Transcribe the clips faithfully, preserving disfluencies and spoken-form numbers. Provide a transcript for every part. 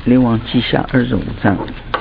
列王记下二十五章。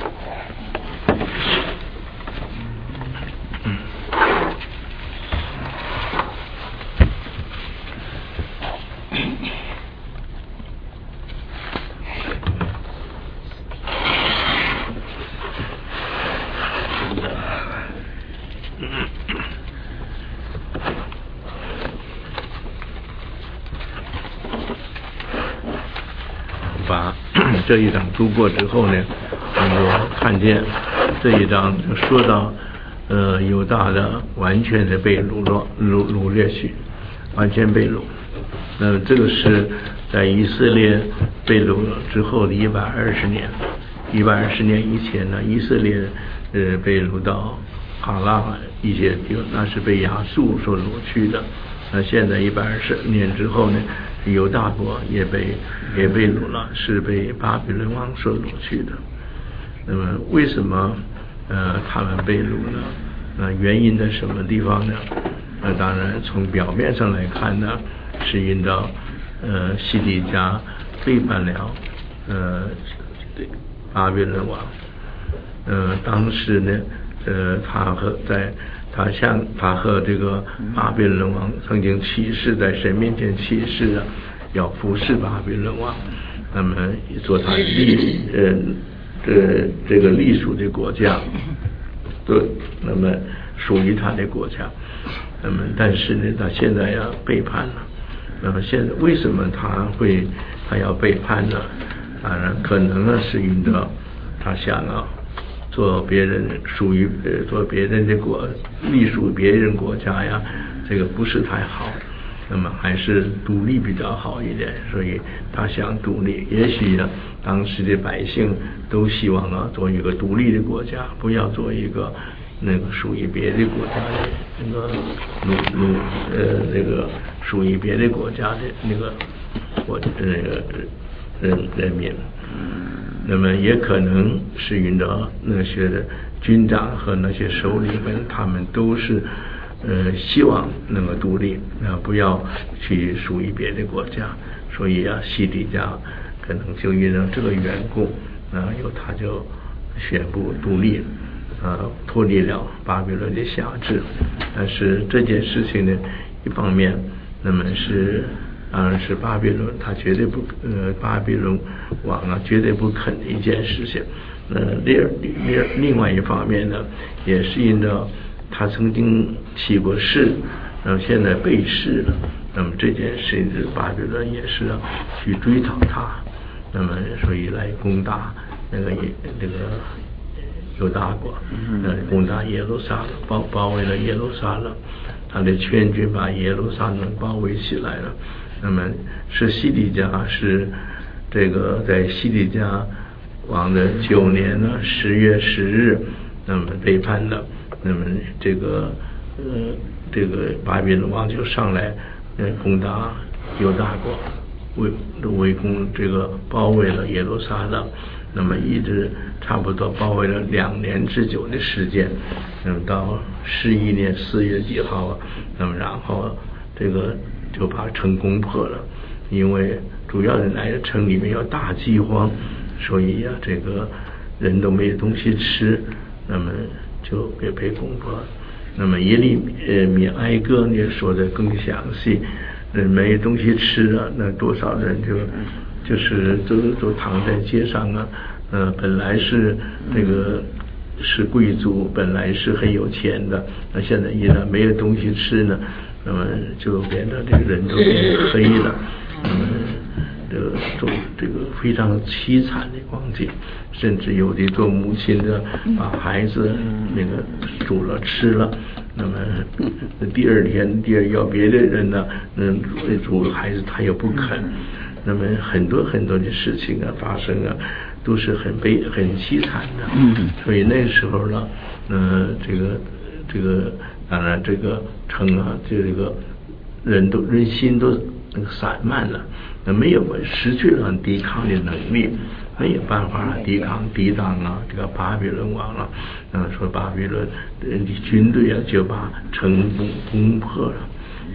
把这一章读过之后呢，我们就看见这一章就说到，呃，犹大的完全的被掳落掳掳掠去，完全被掳。那这个是在以色列被掳之后的一百二十年，一百二十年以前呢，以色列呃被掳到哈拉一些地方，那是被亚述所掳去的。那现在一百二十年之后呢，犹大国也被也被掳了，是被巴比伦王所掳去的。那么为什么呃他们被掳呢？那原因在什么地方呢？那当然从表面上来看呢，是因到呃西底家背叛了呃巴比伦王。呃当时呢呃他和在他向他和这个巴比伦王曾经起誓，在神面前起誓啊，要服侍巴比伦王，那么做他隶呃这这个隶属的国家，对，那么属于他的国家。那么但是呢，他现在要背叛了。那么现在为什么他会他要背叛呢？当然可能呢是因着他想啊做别人属于呃做别人的国隶属别人国家呀，这个不是太好，那么还是独立比较好一点，所以他想独立。也许呢，当时的百姓都希望啊做一个独立的国家，不要做一个那个属于别的国家的那个奴奴呃那个属于别的国家的那个国那个人人民。那么也可能是因着那些军长和那些首领们，他们都是呃希望能够独立啊，不要去属于别的国家，所以啊西底家可能就因为这个缘故啊，有他就宣布独立啊，脱离了巴比伦的辖制。但是这件事情呢，一方面那么是当然是巴比伦，他绝对不呃，巴比伦王啊，绝对不肯的一件事情。呃，另另另外一方面呢，也是因着他曾经起过誓，那么现在被释了，那么这件事情，巴比伦也是要去追讨他，那么所以来攻打那个这个犹大国，呃，攻打耶路撒冷，包包围了耶路撒冷，他的全军把耶路撒冷包围起来了。那么是西底家是这个在西底家王的九年呢十月十日，那么背叛了，那么这个呃这个巴比伦王就上来呃攻打犹大国，围围攻这个包围了耶路撒冷，那么一直差不多包围了两年之久的时间，那么到十一年四月几号啊，那么然后这个就把城攻破了，因为主要的来城里面有大饥荒，所以呀、啊，这个人都没有东西吃，那么就被被攻破了。那么耶利呃米哀歌呢说的更详细，呃没有东西吃了，那多少人就就是都都躺在街上啊，呃本来是这个是贵族，本来是很有钱的，那现在因为没有东西吃呢，那么就变得这个人都变黑了，那么这个做这个非常凄惨的光景，甚至有的做母亲的把孩子那个煮了吃了，那么第二天第二要别的人呢，嗯煮孩子他又不肯，那么很多很多的事情啊发生啊，都是很悲很凄惨的。所以那时候呢，呃这个这个当然这个城啊，这个人都人心都那个散漫了，那没有失去了抵抗的能力，没有办法抵抗抵挡啊这个巴比伦王了。嗯，说巴比伦的军队啊就把城攻攻破了，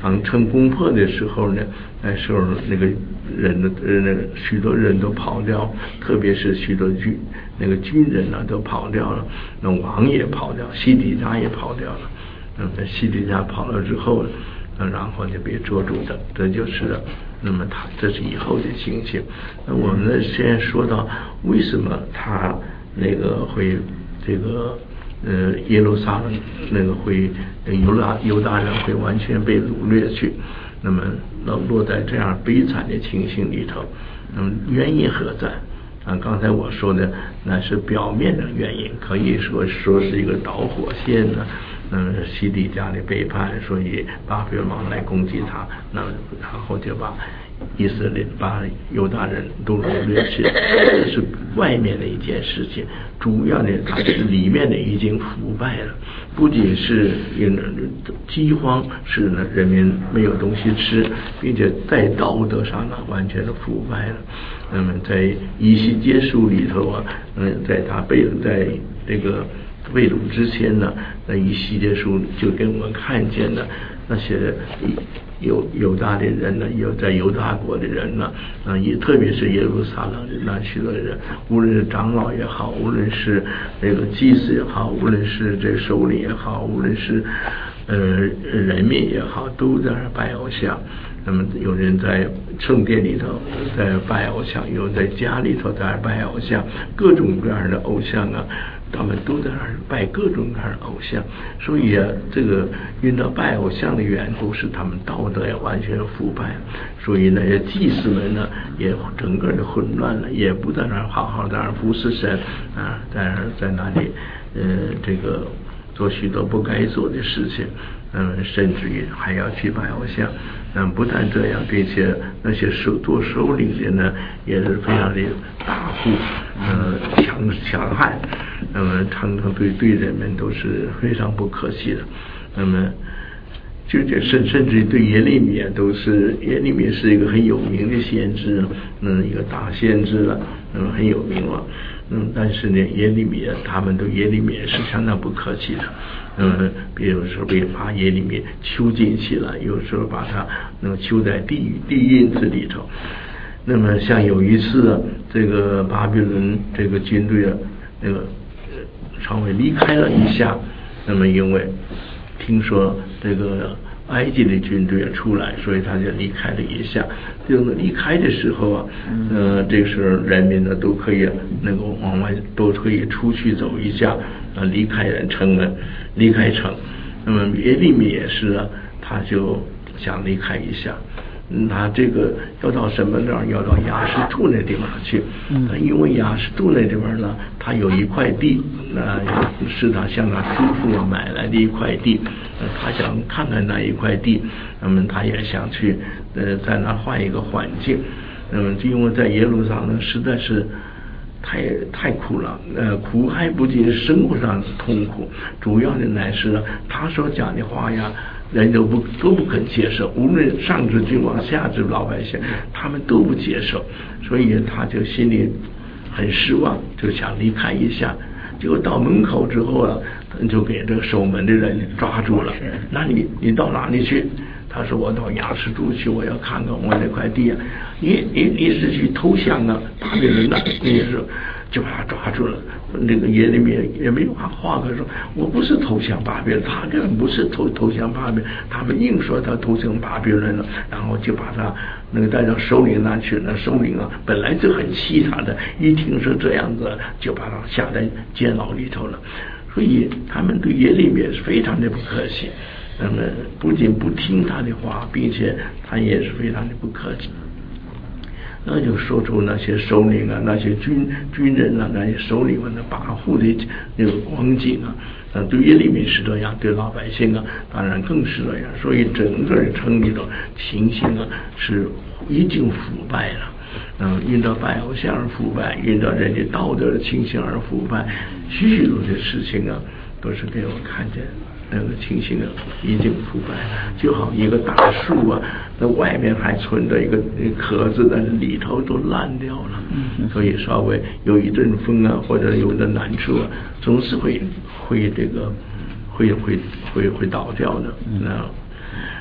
当成攻破的时候呢，那时候那个人的呃那个许多人都跑掉，特别是许多军那个军人呢、啊、都跑掉了，那王也跑掉，西底家也跑掉了。那么西底家跑了之后，那然后就被捉住的，这就是了。那么他这是以后的情形。那我们呢现在说到为什么他那个会这个呃耶路撒冷那个会犹大犹大人会完全被掳掠去，那么落落在这样悲惨的情形里头，那么原因何在？啊，刚才我说的那是表面的原因，可以说说是一个导火线呢。嗯，西底家的背叛，所以巴比伦王来攻击他，那然后就把以色列、把犹大人都掳掠去，这是外面的一件事情。主要的，它是里面的已经腐败了，不仅是因饥荒使呢人民没有东西吃，并且在道德上呢完全的腐败了。那么在以西结书里头啊，嗯，在他被在这个被掳之前呢，那以西结书就给我们看见了那些犹犹大的人呢，有在犹大国的人呢，啊，也特别是耶路撒冷的那许多人，无论是长老也好，无论是那个祭司也好，无论是这首领也好，无论是呃人民也好，都在那拜偶像。那么有人在圣殿里头在拜偶像，有人在家里头在拜偶像，各种各样的偶像啊，他们都在那儿拜各种各样的偶像。所以啊，这个因着拜偶像的缘故，是他们道德也完全腐败，所以那些祭司们呢也整个的混乱了，也不在那儿好好在那儿服侍神啊，在那儿在那里呃这个做许多不该做的事情，嗯，甚至于还要去拜偶像。嗯，不但这样，并且那些首做首领的呢，也是非常的大户，呃，强强悍，那么常常对对人们都是非常不客气的。那么，就这甚甚至于对耶利米都是耶利米是一个很有名的先知，嗯，一个大先知了，嗯，很有名了。嗯，但是呢，耶利米他们对耶利米是相当不客气的。嗯，比如说被把耶利米囚禁起来，有时候把他那个囚在地地印子里头。那么像有一次，这个巴比伦这个军队啊，那个稍微离开了一下，那么因为听说这个埃及的军队出来，所以他就离开了一下。就离开的时候啊，呃，这个时候人民呢都可以那个往外都可以出去走一下，啊，离开城啊，离开城。那么耶利米也是啊，他就想离开一下。他这个要到什么地儿？要到亚实突那地方去。嗯，因为亚实突那地方呢，他有一块地，那是他向他叔父买来的一块地。呃，他想看看那一块地，那么他也想去，呃，在那换一个环境。那么，因为在耶路撒冷实在是太太苦了，呃，苦还不仅是生活上痛苦，主要的乃是他所讲的话呀。人都不都不肯接受，无论上至君王下至老百姓，他们都不接受，所以他就心里很失望，就想离开一下。结果到门口之后啊，就给这个守门的人抓住了。那你你到哪里去？他说我到亚实突去，我要看看我那块地啊。你你你是去投降啊？巴比伦啊？你是就把他抓住了。那个耶利米也没有话话可说，我不是投降巴比伦，他根本不是投投降巴比伦，他们硬说他投降巴比伦了，然后就把他那个带到首领那去。那首领啊本来就很气他的，一听说这样子，就把他下在监牢里头了。所以他们对耶利米是非常的不客气，那么不仅不听他的话，并且他也是非常的不客气。那就说出那些首领啊，那些军军人啊，那些首领们的跋扈的那个光景啊，啊，对耶利米是这样，对老百姓啊，当然更是这样。所以整个城里的情形啊，是已经腐败了。嗯，因着拜偶像而腐败，因着人家道德的情形而腐败，许许多的事情啊，都是给我看见那个情形啊，已经腐败，就好一个大树啊，那外面还存着一个壳子，但是里头都烂掉了。嗯，所以稍微有一阵风啊，或者有的难处啊，总是会会这个会会会会倒掉的。那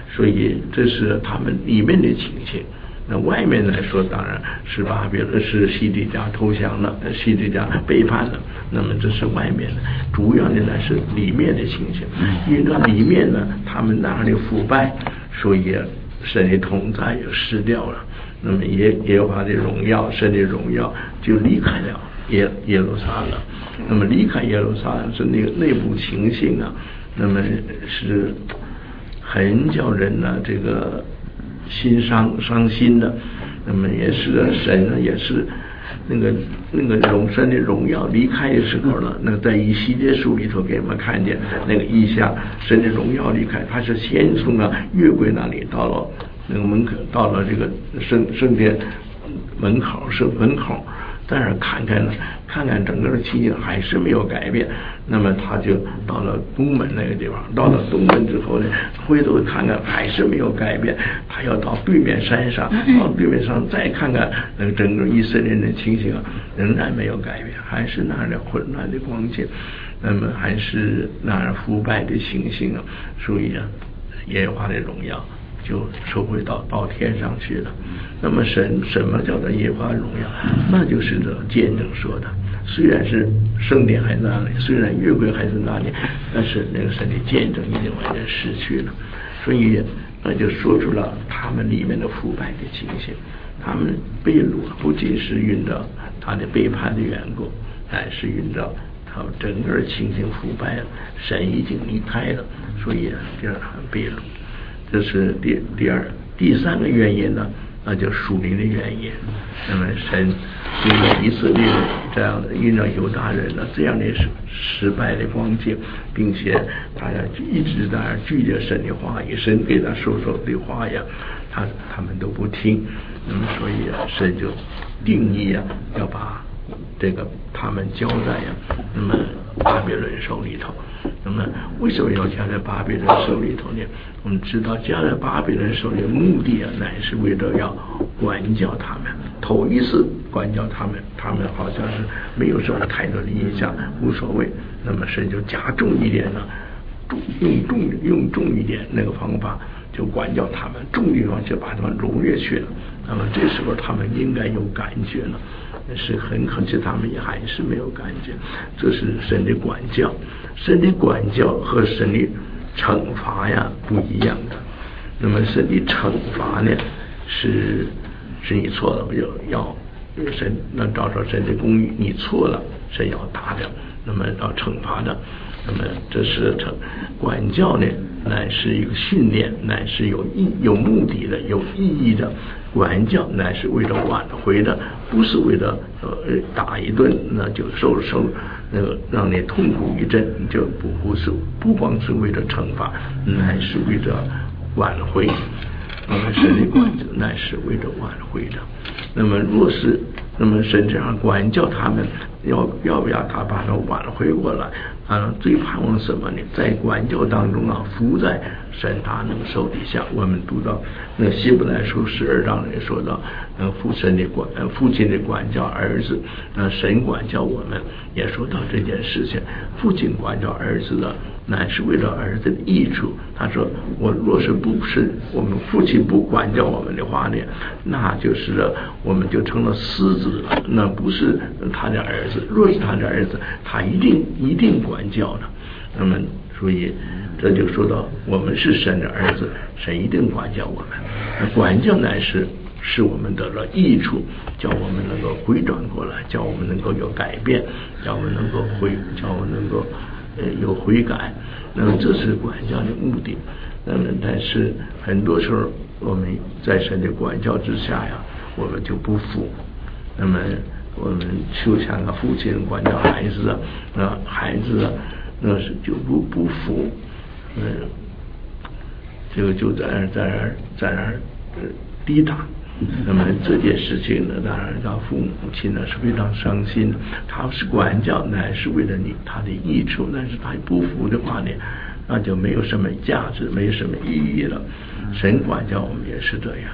所以这是他们里面的情形。那外面来说，当然是巴比伦是西底家投降了，西底家背叛了，那么这是外面的。主要的呢是里面的情形，因为那里面呢，他们那里腐败，所以神的同在也失掉了。那么耶耶和华的荣耀，神的荣耀就离开了耶耶路撒冷。那么离开耶路撒冷是那个内部情形啊，那么是很叫人呢这个心伤伤心的。那么也是神呢也是那个那个荣神的荣耀离开的时候呢，那个在以西结书里头给我们看见那个意象，神的荣耀离开，他是先从啊约柜那里到了那个门口，到了这个圣圣殿门口是门口，但是看看呢，看看整个的情景还是没有改变。那么他就到了东门那个地方，到了东门之后呢，回头看看还是没有改变。他要到对面山上，到对面上再看看那个整个以色列的情形啊，仍然没有改变，还是那样的混乱的光景，那么还是那样腐败的情形啊。所以啊，耶和华的荣耀就收回到到天上去了。那么神什么叫做耶和华荣耀？那就是这见证说的。虽然是圣殿还在那里，虽然约柜还在那里，但是那个神的见证已经完全失去了。所以那就说出了他们里面的腐败的情形。他们被掳不仅是因着他的背叛的缘故，还是因着他们整个情形腐败了，神已经离开了，所以就让他们被掳。这是第第二第三个原因呢，那就属灵的原因。那么神因为以色列这样的，因为犹大人呢这样的失败的光景，并且他要一直在那拒绝神的话语，神给他说说的话呀，他他们都不听。那么所以啊，神就定义啊，要把这个他们交在呀，那么巴比伦手里头。那么为什么要交在巴比伦手里头呢？我们知道交在巴比伦手里的目的啊，乃是为了要管教他们。头一次管教他们，他们好像是没有什么太多的印象，无所谓。那么神就加重一点呢，用重用重一点那个方法，就管教他们，重地方就把他们掳掠去了。那么这时候他们应该有感觉了，是很可惜他们也还是没有感觉。这是神的管教，神的管教和神的惩罚呀不一样的。那么神的惩罚呢，是是你错了，要要神那照着神的公义，你错了，神要打的，那么要惩罚的。那么这是惩管教呢，乃是一个训练，乃是有意有目的的，有意义的。管教乃是为了挽回的，不是为了呃打一顿那就受受那个让你痛苦一阵，就不不是不光是为了惩罚，乃是为了挽回。那么神的管教乃是为了挽回的。那么若是那么神这样管教他们，要要不要他把他挽回过来啊？最盼望什么呢？在管教当中啊，服在神他那个手底下。我们读到那个希伯来书十二章里说到，呃，父神的管呃父亲的管教儿子，呃神管教我们，也说到这件事情。父亲管教儿子的，乃是为了儿子的益处。他说，我若是不是我们父亲不管教我们的话呢，那就是了我们就成了私子了，那不是他的儿子。若是他的儿子，他一定一定管教的。那么所以这就说到我们是神的儿子，神一定管教我们。管教乃是使我们得了益处，叫我们能够回转过来，叫我们能够有改变，叫我们能够回，叫我们能够呃有悔改。那么这是管教的目的。那么但是很多时候我们在神的管教之下呀，我们就不服。那么我们就像个父亲管教孩子啊，那孩子啊，那是就不不服，嗯，就就在那在那在那呃抵挡。那么这件事情呢，当然让父母亲呢是非常伤心的。他是管教，乃是为了你他的益处，但是他不服的话呢，那就没有什么价值，没有什么意义了。神管教我们也是这样，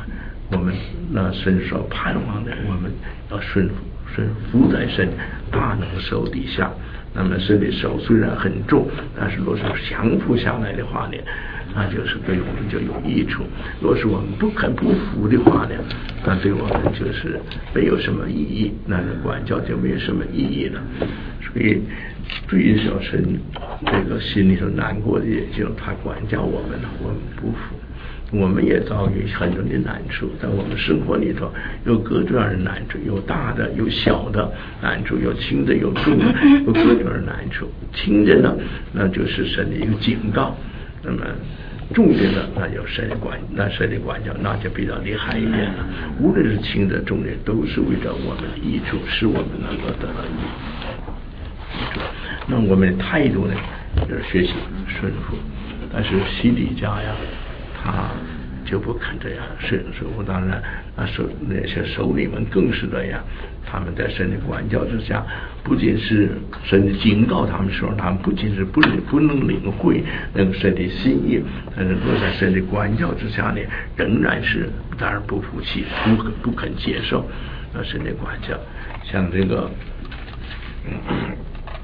我们那神所盼望的，我们要顺服，顺服在神大能手底下。那么神的手虽然很重，但是若是降服下来的话呢，那就是对我们就有益处。若是我们不肯不服的话呢，那对我们就是没有什么意义，那管教就没有什么意义了。所以最小神这个心里头难过的，也就他管教我们了，我们不服。我们也遭遇很多的难处，在我们生活里头有各种样的难处，有大的有小的难处，有轻的有重的，有各种样的难处。轻的呢，那就是神的一个警告；那么重的呢，那有神的管，那神的管教那就比较厉害一点了。无论是轻的重的，都是为了我们的益处，使我们能够得到益处。那我们的态度呢，就是学习顺服。但是西底家呀，他就不肯这样顺服。当然那首那些首领们更是这样，他们在神的管教之下，不仅是神警告他们说，他们不仅是不不能领会那个神的心意，但是落在神的管教之下呢，仍然是当然不服气，不不肯接受那神的管教。像这个嗯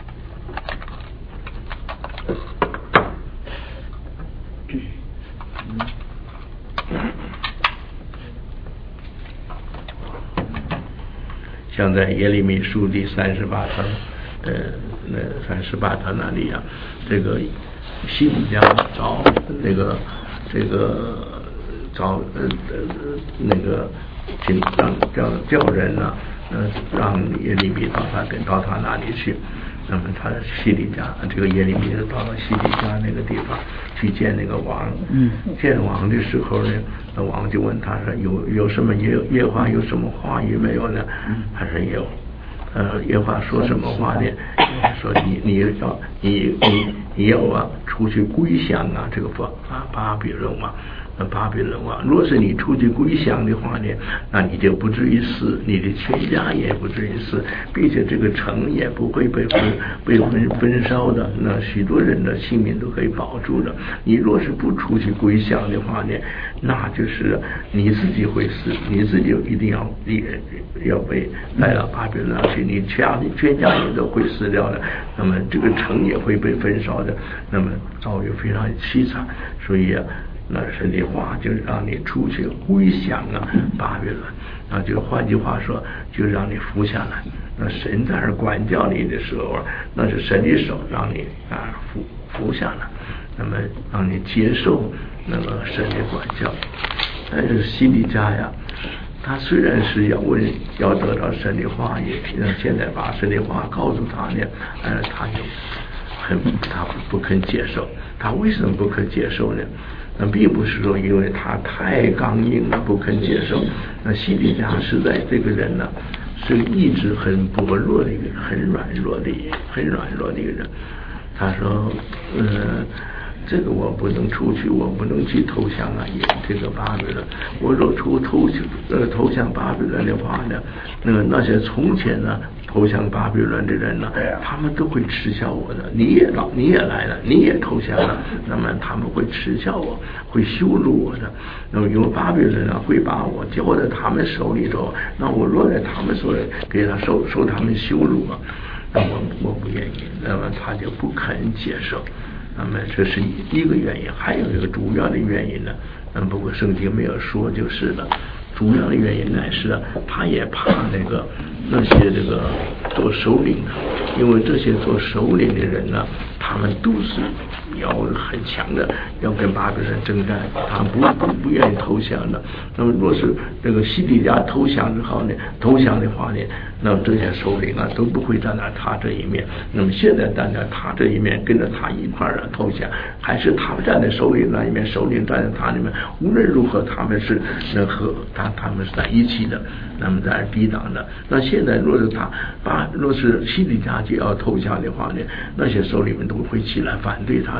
像在耶利米书第三十八章，呃，那三十八章那里啊，这个西底家找那个这个找呃呃那个请让叫叫人呢、啊，呃，让耶利米到他跟到他那里去。那么他西底家这个耶利米就到了西底家那个地方去见那个王。嗯，见王的时候呢，那王就问他说：“有有什么耶耶和华有什么话语没有呢？”他说有。呃，耶和华说什么话呢？说你你要你你你要啊出去归降啊这个巴啊巴比伦王。巴比伦王，若是你出去归降的话呢，那你就不至于死，你的全家也不至于死，并且这个城也不会被分被分焚烧的，那许多人的性命都可以保住的。你若是不出去归降的话呢，那就是你自己会死，你自己一定要要被带到巴比伦去，你全全家也都会死掉的，那么这个城也会被焚烧的，那么遭遇非常凄惨。所以啊，那神的话就让你出去归降啊巴比伦，那就换句话说，就让你服下来。那神在这管教你的时候，那是神的手让你啊服服下来，那么让你接受那个神的管教。但是西底家呀，他虽然是要问要得到神的话语，现在把神的话告诉他呢，呃，他就很他不肯接受。他为什么不肯接受呢？那并不是说因为他太刚硬了不肯接受，那西底家实在这个人呢，是意志很薄弱的一个人，很软弱的很软弱的一个人。他说呃这个我不能出去，我不能去投降啊！也这个巴比伦，我若出投呃投降巴比伦的话呢，那个那些从前呢投降巴比伦的人呢，他们都会耻笑我的。你也到，你也来了，你也投降了，那么他们会耻笑我，会羞辱我的。那么因为巴比伦呢会把我交在他们手里头，那我若在他们手里给他受受他们羞辱啊，那我我不愿意，那么他就不肯接受。那么这是一个原因，还有一个主要的原因呢，嗯，不过圣经没有说就是了。主要的原因乃是他也怕那个那些这个做首领的，因为这些做首领的人呢，他们都是要很强的，要跟巴比伦征战，他不不不愿意投降的。那么若是这个西底家投降之后呢，投降的话呢，那么这些首领啊都不会站在他这一面。那么现在站在他这一面，跟着他一块儿投降，还是他们站在首领那一面，首领站在他那边，无论如何他们是能和他他们是在一起的，那么在抵挡的。那现在若是他把若是西底家就要投降的话呢，那些首领们都会起来反对他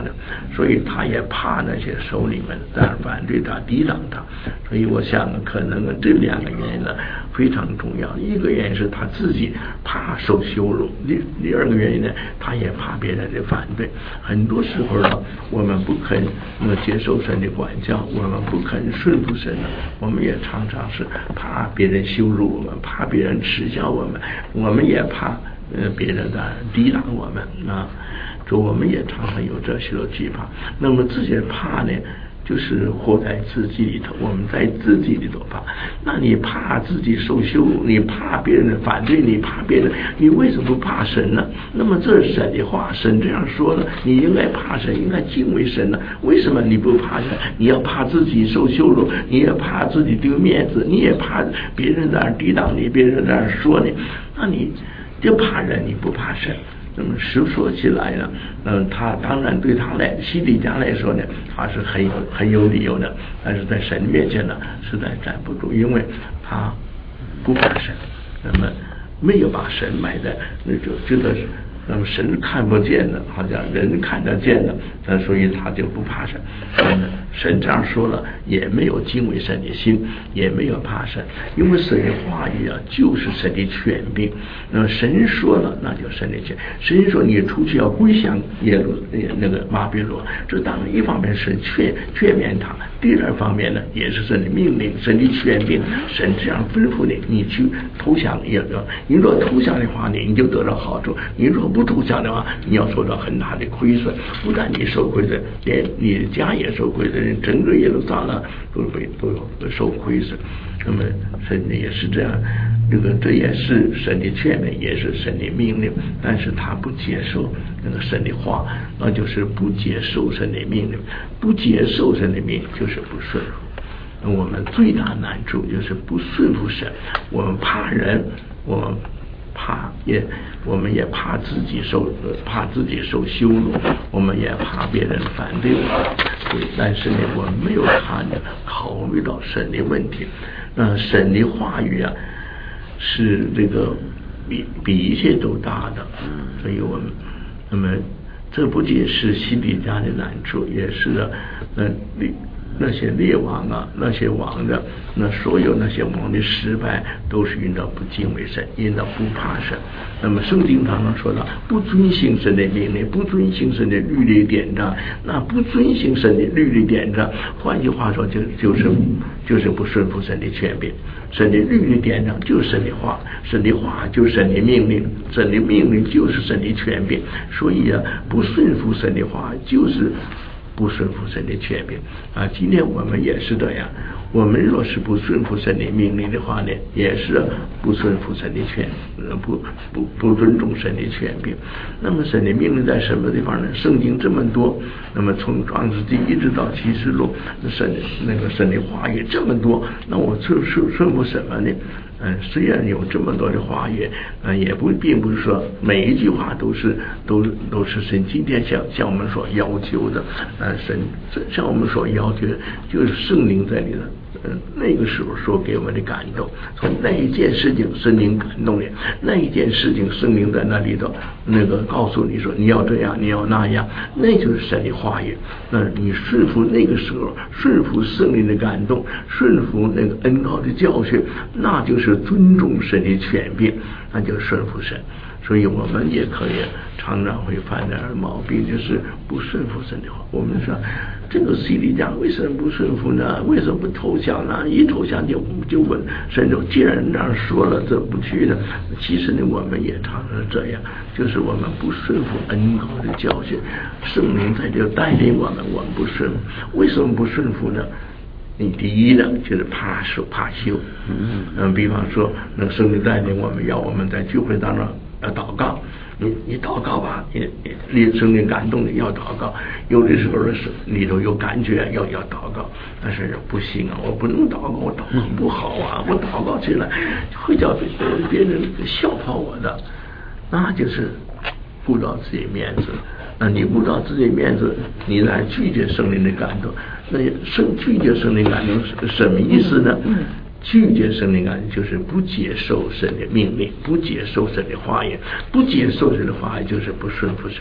的，所以他也怕那些首领们在反对他、抵挡他。所以我想，可能这两个原因呢非常重要。一个原因是他自己怕受羞辱，第第二个原因呢，他也怕别人的反对。很多时候呢，我们不肯呃接受神的管教，我们不肯顺服神呢，我们也常常是怕别人羞辱我们，怕别人耻笑我们，我们也怕呃别人的抵挡我们啊，所以我们也常常有这些的惧怕。那么这些怕呢，就是活在自己里头，我们在自己里头怕。那你怕自己受羞辱，你怕别人反对你，怕别人，你为什么不怕神呢？那么这是神的话，神这样说了，你应该怕神，应该敬畏神呢。为什么你不怕神？你要怕自己受羞辱，你也怕自己丢面子，你也怕别人在那儿抵挡你，别人在那儿说你，那你就怕人，你不怕神。那么实说起来呢，嗯，他当然对他来西底家来说呢，他是很有很有理由的，但是在神面前呢，实在站不住，因为他不怕神，那么没有把神埋在那就觉得是。那么神看不见的，好像人看得见的，那所以他就不怕神。嗯，神这样说了，也没有敬畏神的心，也没有怕神，因为神的话语啊，就是神的权柄。那么神说了，那就神的权。神说你出去要归向耶路那个巴比伦，这当然一方面是劝劝勉他，第二方面呢，也是神的命令，神的权柄。神这样吩咐你，你去投降耶路。你若投降的话，你你就得到好处；你若不投降的话，你要受到很大的亏损。不但你受亏损，连你的家也受亏损，整个耶路撒冷都被都有受亏损。那么神也是这样，这个这也是神的劝勉，也是神的命令，但是他不接受那个神的话，那就是不接受神的命令，不接受神的命令就是不顺服。我们最大难处就是不顺服神，我们怕人，我们怕也，我们也怕自己受，怕自己受羞辱，我们也怕别人反对我们。但是呢，我们没有看的考虑到神的问题。呃，神的话语啊，是这个比比一切都大的，所以我们那么这不仅是西底家的难处，也是呃那些列王啊，那些王的，那所有那些王的失败，都是因着不敬畏神，因着不怕神。那么圣经常常说到，不遵行神的命令，不遵行神的律例典章。那不遵行神的律例典章，换句话说，就就是就是不顺服神的权柄。神的律例典章就是神的话，神的话就是神的命令，神的命令就是神的权柄。所以啊，不顺服神的话，就是不顺服神的权柄啊！今天我们也是这样，我们若是不顺服神的命令的话呢，也是不顺服神的权，不不不尊重神的权柄。那么神的命令在什么地方呢？圣经这么多，那么从创世纪一直到启示录，神那个神的话语这么多，那我顺顺顺服什么呢？嗯，虽然有这么多的话语，嗯，也不并不是说每一句话都是都都是神今天向向我们所要求的，嗯，神向我们所要求的就是圣灵在里头。嗯，那个时候说给我们的感动，从那一件事情圣灵感动你，那一件事情圣灵在那里头那个告诉你说你要这样，你要那样，那就是神的话语。那你顺服那个时候，顺服圣灵的感动，顺服那个恩膏的教训，那就是尊重神的权柄，那就顺服神。所以我们也可以常常会犯点毛病，就是不顺服神的话。我们说这个西底家为什么不顺服呢？为什么不投降呢？一投降就就问神说，既然这样说了，这不去呢？其实呢，我们也常常这样，就是我们不顺服恩膏的教训，圣灵在这带领我们，我们不顺服。为什么不顺服呢？你第一呢，就是怕羞怕羞。嗯嗯，比方说，那圣灵带领我们，要我们在聚会当中要祷告，你你祷告吧，你你圣灵感动你要祷告。有的时候是里头有感觉要要祷告，但是不行啊，我不能祷告，我祷告不好啊，我祷告起来会叫别人别人笑话我的，那就是顾到自己面子。那你顾到自己面子，你来拒绝圣灵的感动，那圣拒绝圣灵感动是什么意思呢？拒绝圣灵感动就是不接受神的命令，不接受神的话语，不接受神的话语就是不顺服神。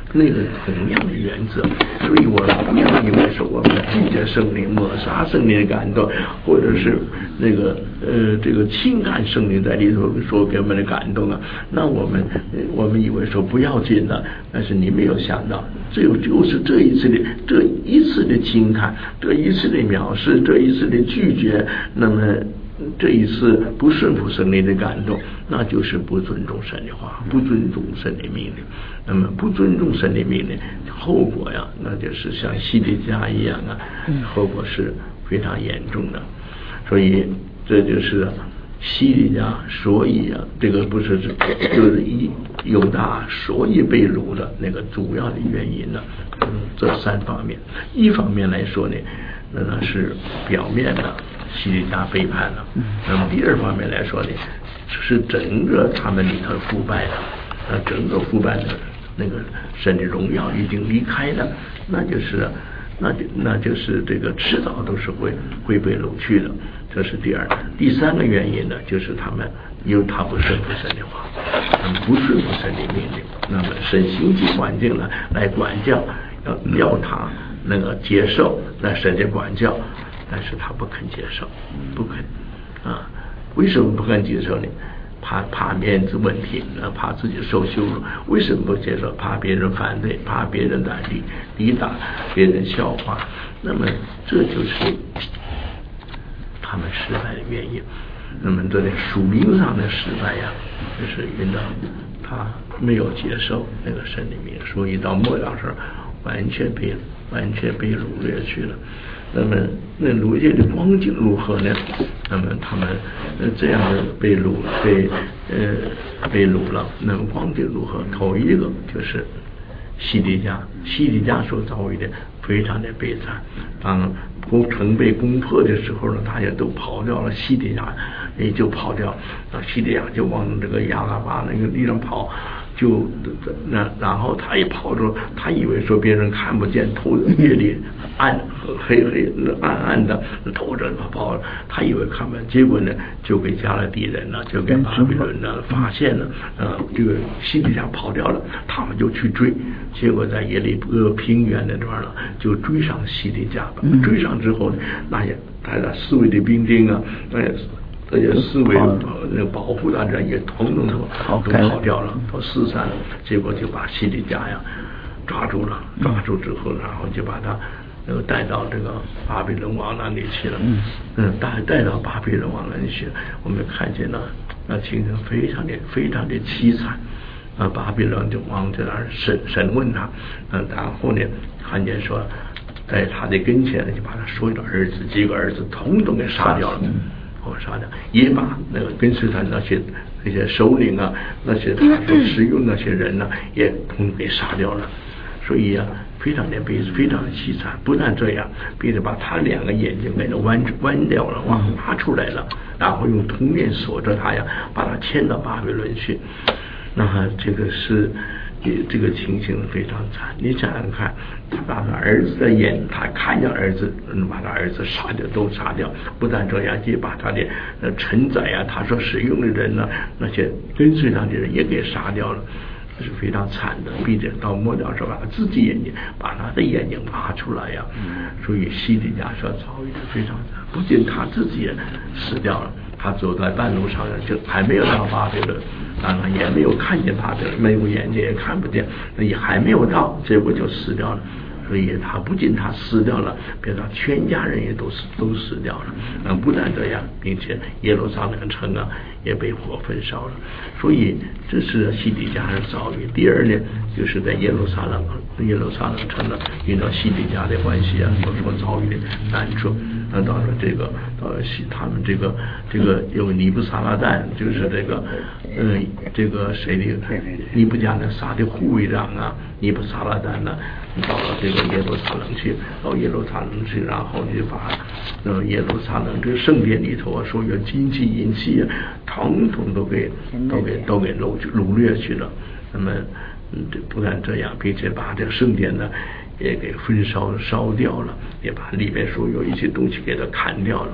那个同样的原则，所以我不要因为说我们拒绝圣灵、抹杀圣灵的感动，或者是那个呃这个轻看圣灵在里头所给我们的感动啊，那我们我们以为说不要紧的，但是你没有想到，只有就是这一次的这一次的轻看，这一次的藐视，这一次的拒绝，那么这一次不顺服圣灵的感动，那就是不尊重神的话，不尊重神的命令。那么不尊重神的命令，后果呀，那就是像希利家一样啊，后果是非常严重的。所以这就是希利家，所以啊，这个不是就是一犹大所以被掳的那个主要的原因呢。嗯，这三方面，一方面来说呢，那是表面的希利家背叛了，那么第二方面来说呢，是整个他们里头腐败了，那整个腐败的那个神的荣耀已经离开了，那就是那就那就是这个迟早都是会会被掳去的，这是第二。第三个原因呢，就是他们因为他不顺服神的话，他们不顺服神的命令，那么神兴起环境呢来管教，要要他那个接受那神的管教，但是他不肯接受，不肯啊，为什么不肯接受呢？怕怕面子问题，怕自己受羞辱。为什么不接受？怕别人反对，怕别人的抵抵挡，别人笑话。那么这就是他们失败的原因。那么这里属灵上的失败呀，就是因为他没有接受那个神的命，所以到末了时候完全被完全被掳掠去了。那么那掳掠的光景如何呢？那么他们呃这样的被掳被呃被掳了，那么光景如何？头一个就是希利家，希利家所遭遇的非常的悲惨。当城被攻破的时候呢，大家都跑掉了，希利家也就跑掉，那希利家就往这个亚拉巴那个地方跑。就那然后他一跑着，他以为说别人看不见，头夜里暗黑黑暗暗的透着跑，他以为看不见，结果呢就给加勒底人呢，就给巴比伦呢发现了，呃，这个希利家跑掉了，他们就去追，结果在耶利哥平原那地方呢，就追上希利家，追上之后呢，那些他的四位的兵丁啊，那也这些四位那个保护他人也统统都都跑掉了，都四散了，结果就把希利家呀抓住了，抓住之后，然后就把他那个带到这个巴比伦王那里去了，嗯，带带到巴比伦王那里去了，我们看见了那情形非常的非常的凄惨。啊，巴比伦就王在那儿审审问他，嗯，然后呢，看见说，在他的跟前就把他所有的儿子几个儿子统统给杀掉了。哦，杀掉，也把那个跟随他那些那些首领啊，那些他所使用那些人呢、啊，也统给杀掉了。所以啊，非常的悲，非常的凄惨。不但这样，并且把他两个眼睛给他弯弯掉了，往挖出来了，然后用铜链锁着他呀，把他牵到巴比伦去。那么这个是。这个情形非常惨，你想想看，他把他儿子的眼，他看见儿子，把他儿子杀掉，都杀掉。不但这样，也把他的呃臣宰啊，他所使用的人呢，那些跟随他的人也给杀掉了，这是非常惨的。并且到末了时候，把他自己眼睛，把他的眼睛挖出来呀。所以希利家所遭遇的非常惨，不仅他自己也死掉了。他走在半路上，就还没有到巴比伦，啊，也没有看见巴比伦，没有眼睛也看不见，也还没有到，结果就死掉了。所以他不仅他死掉了，别他全家人也都死都死掉了。嗯，不但这样，并且耶路撒冷城啊也被火焚烧了。所以这是希利家的遭遇。第二呢，就是在耶路撒冷耶路撒冷城呢，遇到希利家的关系啊，所所遭遇的难处。那到了这个，到了西他们这个这个有尼布撒拉旦，就是这个，呃，这个谁的尼布甲尼撒的护卫长啊，尼布撒拉旦呢，到了这个耶路撒冷去，到耶路撒冷去，然后就把呃耶路撒冷这个圣殿里头啊，所有金器银器啊，统统都给都给都给掳掳掠去了。那么，嗯，不但这样，并且把这个圣殿呢。也给焚烧烧掉了，也把里边所有一些东西给它砍掉了。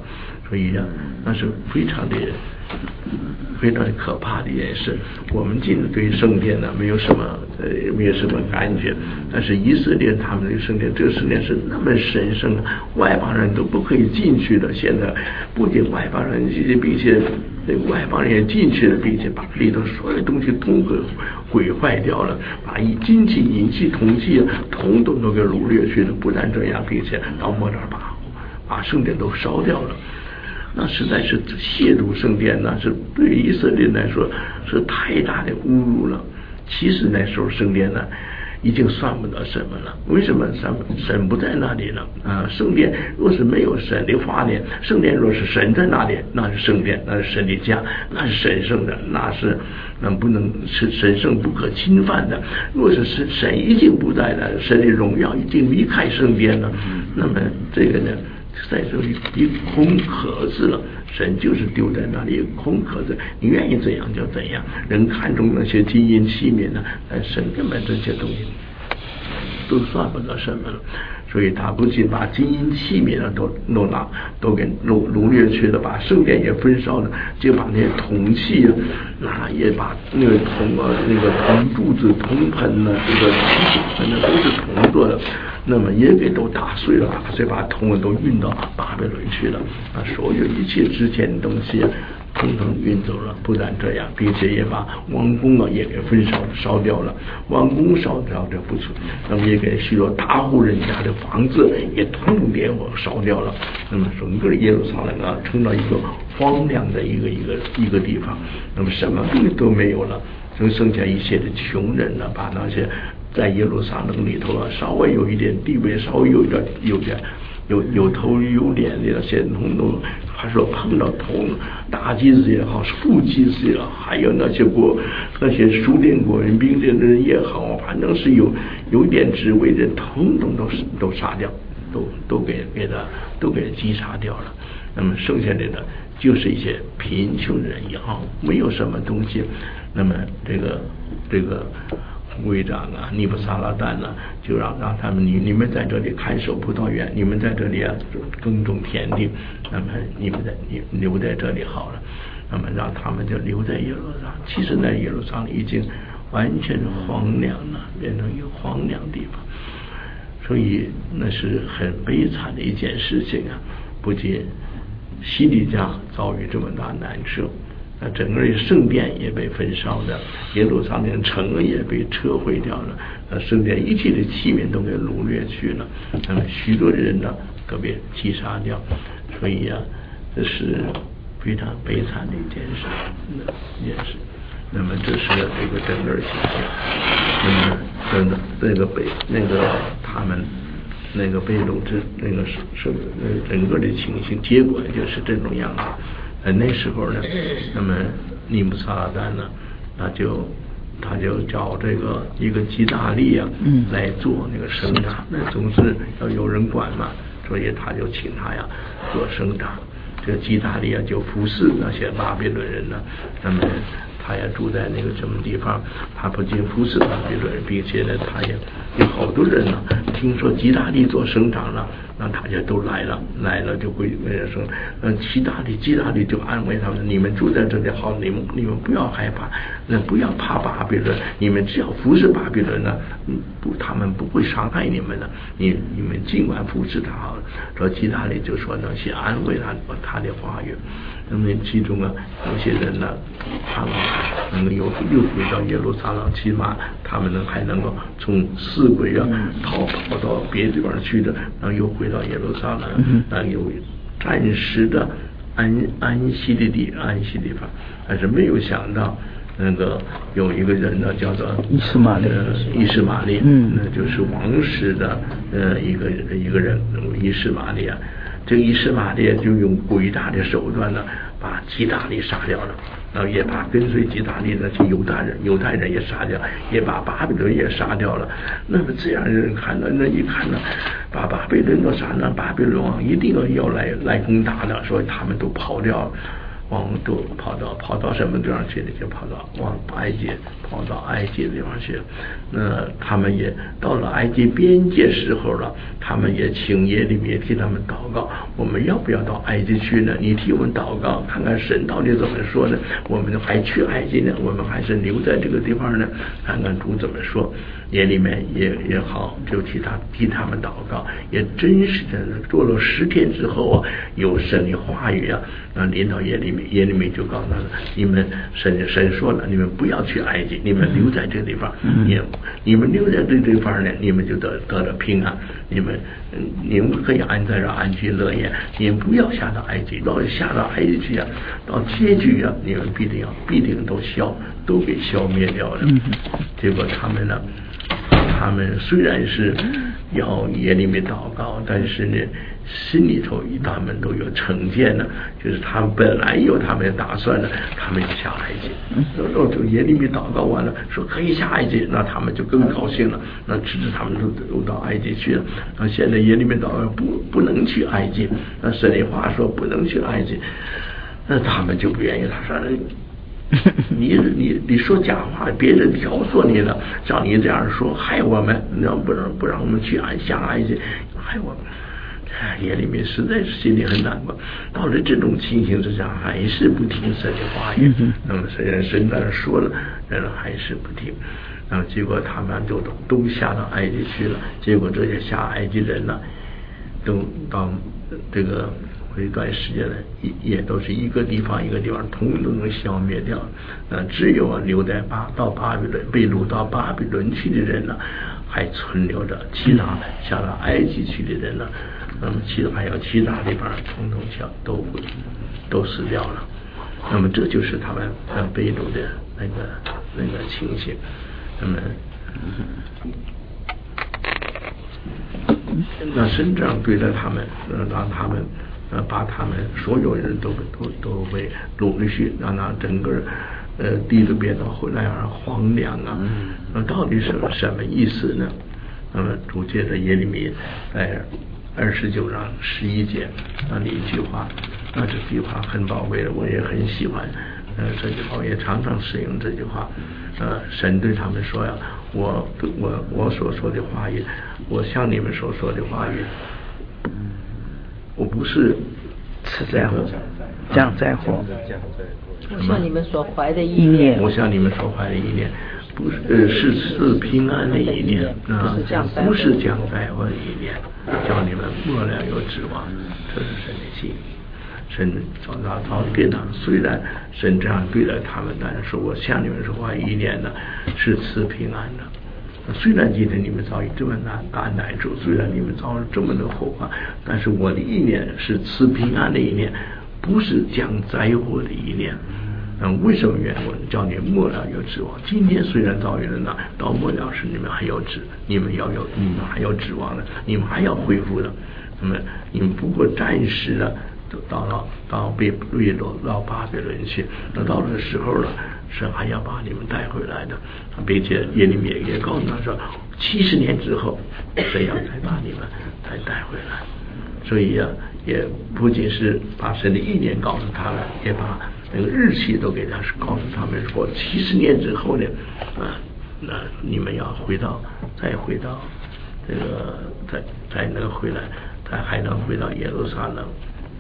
所以呀、啊，那是非常的非常可怕的一件事。我们进对圣殿呢没有什么呃没有什么感觉，但是以色列他们的圣殿，这个圣殿是那么神圣，外邦人都不可以进去的。现在不仅外邦人，并且那个外邦人也进去了，并且把里头所有东西通给毁坏掉了，把以金器、银器、铜器啊，统统都给掳掠去了。不但这样，并且到末了把把圣殿都烧掉了。那实在是亵渎圣殿，那是对以色列来说是太大的侮辱了。其实那时候圣殿呢已经算不得什么了。为什么神神不在那里呢？啊，圣殿若是没有神的话呢，圣殿若是神在那里，那是圣殿，那是神的家，那是神圣的，那是那不能是神圣不可侵犯的。若是神神已经不在了，神的荣耀已经离开圣殿了，那么这个呢？在这里一空壳子了，神就是丢在那里空壳子，你愿意怎样就怎样。人看中那些金银器皿呢，但神根本这些东西都算不得什么了。所以他不仅把金银器皿呢都都拿都给掳掳掠去了，把圣殿也焚烧了，就把那些铜器啊，那也把那个铜啊那个铜柱子、铜盆呢，这个器皿盆呢都是铜做的。那么也给都打碎了，所以把铜都运到巴比伦去了啊！所有一切值钱的东西统统运走了。不但这样，并且也把王宫啊也给焚烧烧掉了。王宫烧掉这不错，那么也给许多大户人家的房子也统统点火烧掉了。那么整个耶路撒冷啊，成了一个荒凉的一个一个一个地方。那么什么东西都没有了，只剩下一些的穷人呢，把那些。在耶路撒冷里头啊，稍微有一点地位，稍微有一点有点有有头有脸的那些统统，他说碰到头大祭司也好，副祭司也好，还有那些国那些书店国民兵的人也好，反正是有有一点职位的，统统都是都杀掉，都都给给他都给击杀掉了。那么剩下的呢，就是一些贫穷人也好，没有什么东西。那么这个这个。会长啊，尼布撒拉旦呢、啊，就让让他们你你们在这里看守葡萄园，你们在这里啊耕种田地，那么你们在你留在这里好了，那么让他们就留在耶路撒冷。其实呢，耶路撒冷已经完全荒凉了，变成一个荒凉地方，所以那是很悲惨的一件事情啊！不仅西底家遭遇这么大难受。那整个圣殿也被焚烧的，耶路撒冷城也被撤毁掉了，那圣殿一切的器皿都给掳掠去了，那么许多人呢都被击杀掉，所以呀、啊，这是非常悲惨的一件事，一件事。那么这是这个整个情形，那么真的那个北那个他们那个被掳之那个是是那整个的情形，结果就是这种样子。呃，那时候呢，那么尼布撒拉旦呢，他就他就找这个一个基大利啊，嗯，来做那个省长，那总是要有人管嘛，所以他就请他呀做省长。这个基大利啊就服侍那些巴比伦人呢，那么他也住在那个什么地方，他不仅服侍巴比伦人，并且呢，他也有好多人呢，听说基大利做省长了。那他就都来了，来了就会跟人说，嗯，基大利，基大利就安慰他们，你们住在这里好，你们你们不要害怕，那不要怕巴比伦，你们只要服侍巴比伦呢，嗯，不，他们不会伤害你们的，你你们尽管服侍他好了。说基大利就说那些安慰他他的话语，那么其中啊有些人呢，他们能够又又回到耶路撒冷，起码他们呢还能够从四轨啊逃跑到别的地方去的，然后又回到耶路撒冷，然后有暂时的安安息的地安息地方，但是没有想到那个有一个人呢，叫做伊斯玛利， 呃，伊斯玛利， 嗯， 那就是王室的呃一个一个人，伊斯玛利啊，这个伊斯玛利就用诡诈的手段呢，把基大利杀掉了。然后也把跟随基大利的这犹太人，犹太人也杀掉，也把巴比伦也杀掉了。那么这样人看到，那一看呢，把巴比伦都杀了，巴比伦王一定要要来来攻打的，所以他们都跑掉了，往都跑到跑到什么地方去了？就跑到往埃及，跑跑到埃及的地方去。那他们也到了埃及边界时候了，他们也请耶利米替他们祷告，我们要不要到埃及去呢？你替我们祷告，看看神到底怎么说呢？我们还去埃及呢，我们还是留在这个地方呢？看看主怎么说。耶利米也也好，就替他替他们祷告，也真实的做了十天之后啊，有神的话语啊，啊临到耶利米，耶利米就告诉他们：你们神神说了，你们不要去埃及，你们留在这个地方，你你们留在这个地方呢，你们就得得了平安，你们你们可以安在这安居乐业，你们不要下到埃及，到下到埃及去啊，到结局啊，你们必定要必定都消都给消灭掉了。结果他们呢？他们虽然是要耶利米祷告，但是呢，心里头他们都有成见呢，就是他们本来有他们打算的，他们下埃及。然后就耶利米祷告完了，说可以下埃及，那他们就更高兴了，那支持他们都都到埃及去了。那现在耶利米祷告不不能去埃及，那神的话说不能去埃及，那他们就不愿意。他说。你你你说假话，别人挑唆你了，照你这样说害我们，让不让不让我们去安下埃及，害我们。耶利米实在是心里很难过，到了这种情形之下，还是不听神的话语。那么虽然神在那说了，人还是不听。然后结果他们就都都下到埃及去了。结果这些下埃及人呢，都到这个。一段时间呢，也也都是一个地方一个地方统统能消灭掉。呃，只有啊留在巴到巴比伦被掳到巴比伦去的人呢，还存留着；其他下到埃及去的人呢，那么其他还有其他地方统统消都都死掉了。那么这就是他们呃被掳的那个那个情形。那么。那神这样对待他们，让他们呃把他们所有人都都都被掳了去，让他整个呃地都变得回来而荒凉啊。那到底是什么意思呢？那么主接着耶利米在二十九章十一节那里一句话，那这句话很宝贵的，我也很喜欢。呃，这句话我也常常使用这句话。呃，神对他们说呀，我我我所说的话语，我向你们所说的话语，我不是是在乎，降在乎。 我向你们所怀的意念， 我向你们所怀的意念，不是呃是是平安的意念啊，不是降灾祸的意念，叫你们末了有指望，这是神的心。神早早早给他们，虽然神这样对待他们，但是我向你们说话意念呢是赐平安的。虽然今天你们遭遇这么难大难处，虽然你们遭遇这么的祸患，但是我的意念是赐平安的意念，不是降灾祸的意念。嗯，为什么原我叫你末了有指望？今天虽然遭遇了难，到末了时你们还有指，你们要有，你们还有指望的，你们还要恢复的。那么你们不过暂时的。到了到被掠夺到巴比伦去，那到了时候了，神还要把你们带回来的，并且耶利米也告诉他说，七十年之后，神要再把你们再带回来。所以啊，也不仅是把神的意念告诉他们，也把那个日期都给他告诉他们说，七十年之后呢，啊，那你们要回到再回到这个再再能回来，再还能回到耶路撒冷。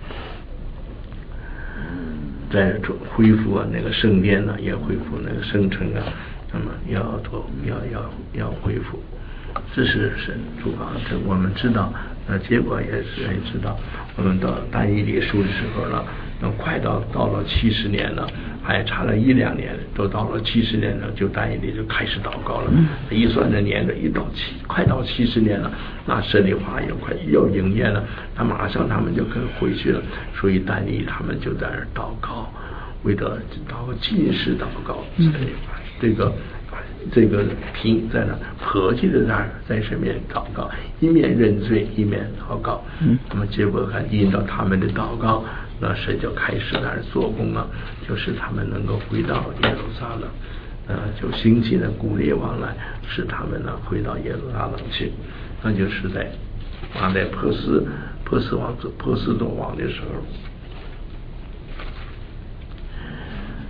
再恢复啊，那个圣殿呢、啊，也恢复那个圣城啊，那么要做要要要恢复，这是神主啊。这我们知道，那结果也是也知道，我们到但以理书的时候了，那快到到了七十年了，还差了一两年，都到了七十年了，就但以理就开始祷告了。一算这年的一到七，快到七十年了，那神的话也快要应验了，那马上他们就可以回去了。所以但以理他们就在那儿祷告，为了祷告进士祷告，嗯、这个这个平在那合计的那儿在上面祷告，一面认罪一面祷告。嗯，那么结果看引导他们的祷告，那神就开始在那儿做工了，就是他们能够回到耶路撒冷。呃，就兴起的鼓励往来，使他们呢回到耶路撒冷去。那就是在马代波斯波斯王子波斯国王的时候，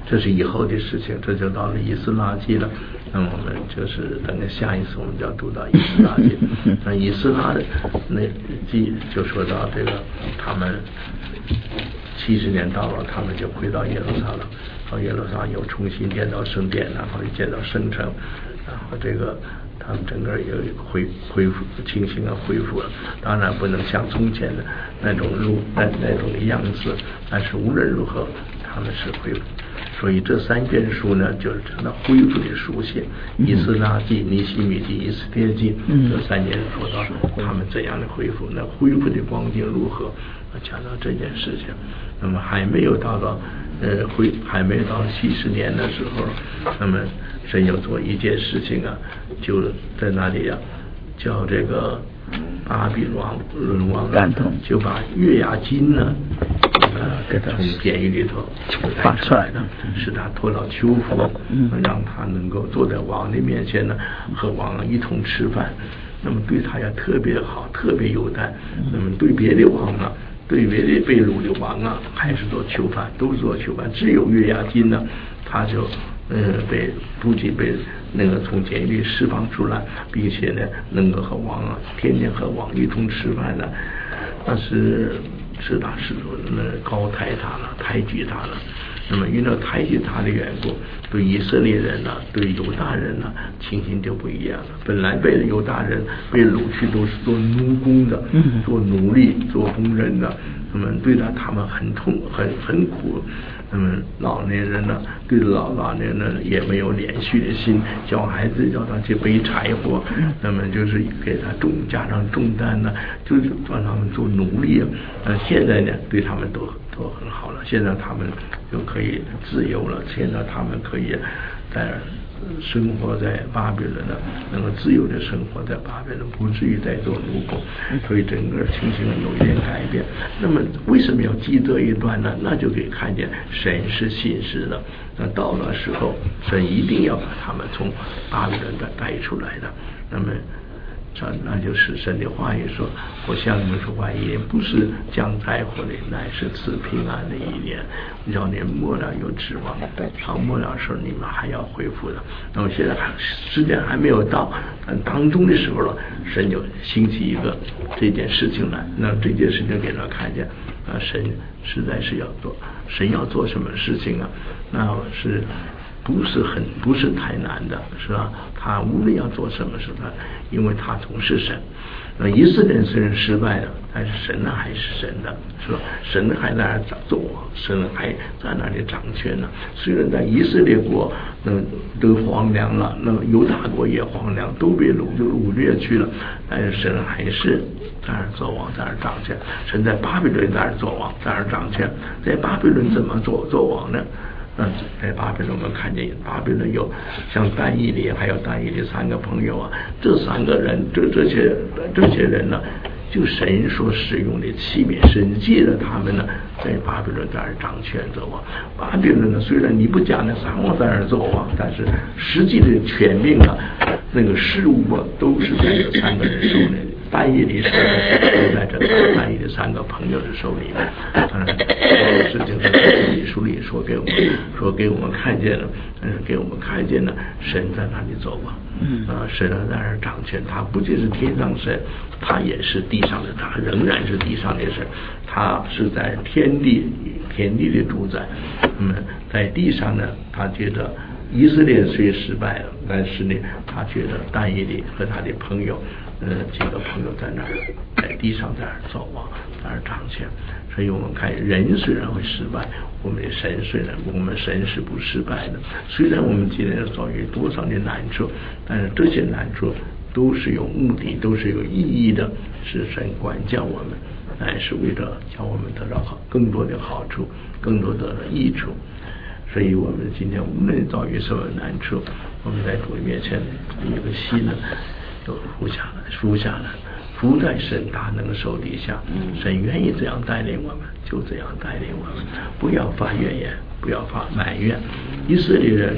这是以后的事情，这就到了以斯拉记了。那么我们就是等着下一次我们就要读到以斯拉记。那以斯拉的那记就说到这个，他们七十年到了，他们就回到耶路撒冷，到耶路撒冷又重新建造圣殿，然后又建造圣城，然后这个他们整个也恢恢复情形啊恢复了。当然不能像从前的那种路那那种的样子，但是无论如何他们是恢复。所以这三卷书呢，就是成了恢复的书写。以斯拉记、尼希米记、以斯帖记，这三件说到他们怎样的恢复，那恢复的光景如何，讲到这件事情。那么还没有到到呃恢还没到七十年的时候，那么神有做一件事情啊，就在那里啊，叫这个巴比伦王啊，就把约雅斤呢。呃，从监狱里头放出来的， 使他脱了囚服，嗯，让他能够坐在王的面前呢，和王一同吃饭。那么对他也特别好，特别优待。那么对别的王啊，对别的被掳的王啊，还是做囚犯，都是做囚犯。只有约雅斤呢，他就呃被不仅被那个从监狱里释放出来，并且呢，能够和王啊天天和王一同吃饭呢，但是。是他是那高抬他了，抬举他了。那么因为抬举他的缘故，对以色列人呢、啊，对犹大人呢、啊，情形就不一样了。本来被犹大人被掳去都是做奴工的，做奴隶、做工人的，那么对待他们很痛、很很苦。那么老年人呢，对老老年人也没有连续的心，小孩子叫他去背柴火，那么就是给他重加上重担呢，就是让他们做奴隶啊。呃，现在呢，对他们都都很好了，现在他们就可以自由了，现在他们可以在生活在巴比伦呢，能够自由的生活在巴比伦，不至于再做奴工，所以整个情形有一点改变。那么为什么要记这一段呢？那就可以看见神是信实的，那到了时候，神一定要把他们从巴比伦带出来的。那么这那就是神的话语说，我向你们说话，也不是降灾祸的，乃是赐平安的一年，叫你们末了有指望，到末了时候你们还要恢复的。那么现在时间还没有到，但当中的时候了，神就兴起一个这件事情来，那这件事情给他看见啊，神实在是要做，神要做什么事情啊？那是不是很不是太难的，是吧？他无论要做什么事，他因为他总是神。那以色列人虽然失败了，但是神呢还是神的，是吧？神还在那儿做，神还在那里掌权呢。虽然在以色列国那都荒凉了，那犹大国也荒凉，都被掳掳掠去了，但是神还是在那儿做王，在那儿掌权。神在巴比伦在那儿做王，在那儿掌权。在巴比伦怎么做做王呢？嗯，在巴比伦我们看见巴比伦有像但以理，还有但以理三个朋友啊，这三个人，这这些这些人呢，就神所使用的器皿，神借了他们呢，在巴比伦在那儿掌权做王。巴比伦呢，虽然你不讲那三王在那儿做王，但是实际的权柄啊，那个事务啊，都是在这三个人手里。但以理手里都在这但以理三个朋友的手里面。嗯，这个事情在这里书里说给我们说给我们看见了，嗯，给我们看见了神在那里走啊，嗯啊，神在那儿掌权，他不仅是天上神，他也是地上的，他仍然是地上的神，他是在天地天地的主宰。那么在地上呢，他觉得以色列虽失败了，但是呢，他觉得但以理和他的朋友。呃，几个朋友在那儿，在地上在那儿走啊，在那儿掌权。所以我们看人虽然会失败，我们的神虽然我们神是不失败的。虽然我们今天遭遇多少的难处，但是这些难处都是有目的，都是有意义的，是神管教我们，乃是为了叫我们得到好更多的好处，更多的益处。所以我们今天无论遭遇什么难处，我们在主面前有个心呢。都服下来，服下来，服在神大能手底下。神愿意这样带领我们，就这样带领我们。不要发怨言，不要发埋怨。以色列人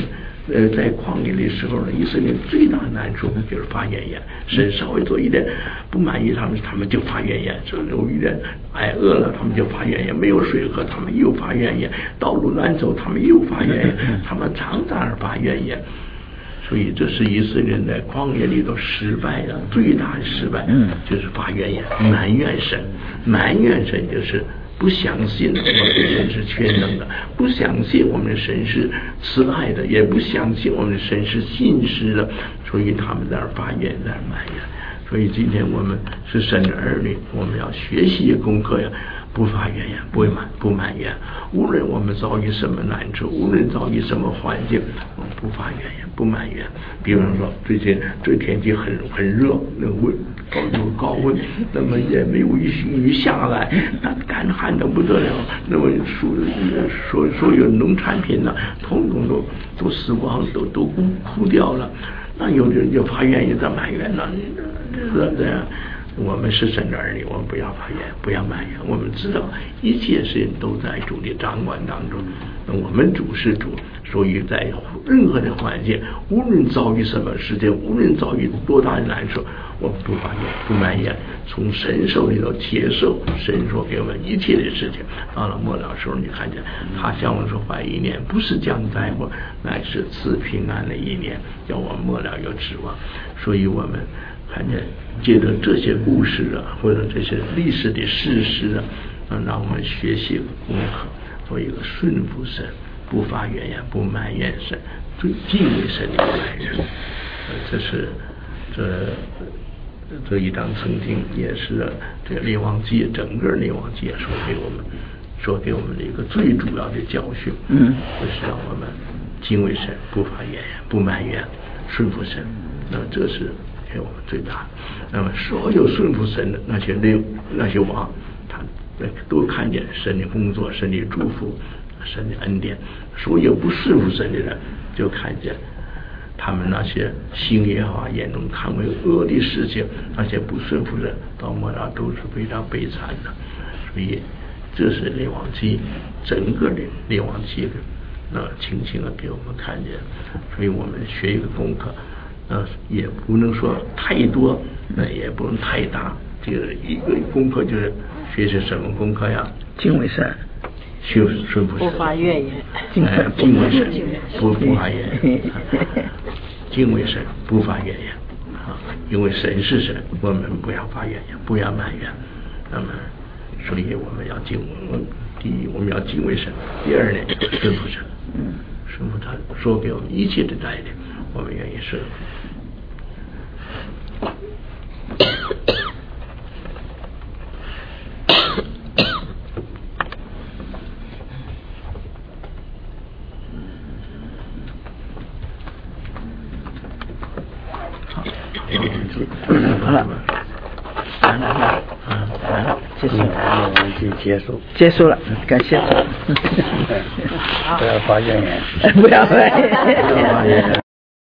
呃，在旷野的时候呢，以色列最大的难处就是发怨言，神稍微做一点不满意他们，他们就发怨言，就有一点挨饿了，他们就发怨言，没有水喝，他们又发怨言，道路难走，他们又发怨言，他们常常发怨言。所以这是以色列人在旷野里头失败的最大的失败，就是发怨言，埋怨神，埋怨神就是不相信我们的神是全能的，不相信我们的神是慈爱的，也不相信我们的神是信实的，所以他们在那儿发怨，在那儿埋怨。所以今天我们是神的儿女，我们要学习功课呀，不发怨言，不埋不埋怨。无论我们遭遇什么难处，无论遭遇什么环境，我们不发怨言，不埋怨。比方说最近这天气很很热，那个温高有高温，那么也没有雨雨下来，那干旱的不得了。那么所所所有农产品呢，统统都都死光，都都枯枯掉了。那有的人就发怨言，在埋怨呢，这这样。我们是神的儿女，我们不要发怨，不要埋怨。我们知道一切事情都在主的掌管当中。我们主是主，所以在任何的环境，无论遭遇什么事情，无论遭遇多大的难受，我们不发怨，不埋怨，从神手里头接受神所给我们一切的事情。到了末了时候，你看见他向我们说话一年，不是降灾祸，乃是赐平安的一年，叫我们末了有指望。所以我们看见借着这些故事啊，或者这些历史的事实啊，啊让我们学习功课，做一个顺服神，不发怨言，不埋怨神，最敬畏神的一个人。呃，这是这这一章圣经，也是这个列王记，整个列王记说给我们说给我们的一个最主要的教训，嗯，就是让我们敬畏神，不发怨言，不埋怨，顺服神。那么这是给我们最大的。那么所有顺服神的那些那那些王，他都看见神的工作，神的祝福，神的恩典。所有不顺服神的人，就看见他们那些行耶和华眼中看为恶的事情，那些不顺服人，到末了都是非常悲惨的。所以这是列王记整个的列王记的那情形的给我们看见。所以我们学一个功课，呃，也不能说太多，那也不能太大。这个一个功课就是学习什么功课呀？ 敬畏神， 学顺服神， 不发怨言。 哎，敬畏神，不不发怨言。敬畏神，不发怨言啊！因为神是神，我们不要发怨言，不要埋怨。那么，所以我们要敬，第一我们要敬畏神，第二呢，顺服神，顺服他说给我们一切的带领，我们愿意顺服。 好了，完了，完了，结束， 结束， 结束了，感谢。 不要发怨言， 不要发怨言。